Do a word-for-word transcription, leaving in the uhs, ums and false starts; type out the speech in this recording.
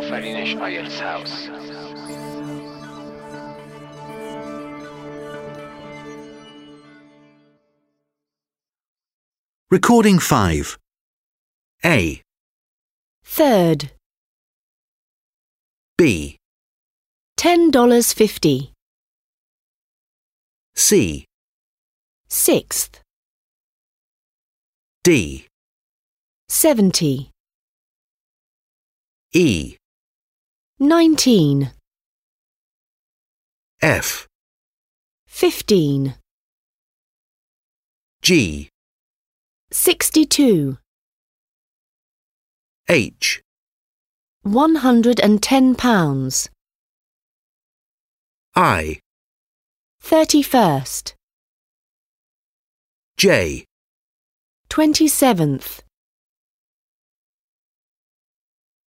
Farineś Ayers House. Recording five. A. Third. B. Ten dollars fifty. C. Sixth. D. Seventy. E. Nineteen. F. Fifteen. G. Sixty-two. H. One hundred and ten pounds. I. Thirty-first. J. Twenty-seventh.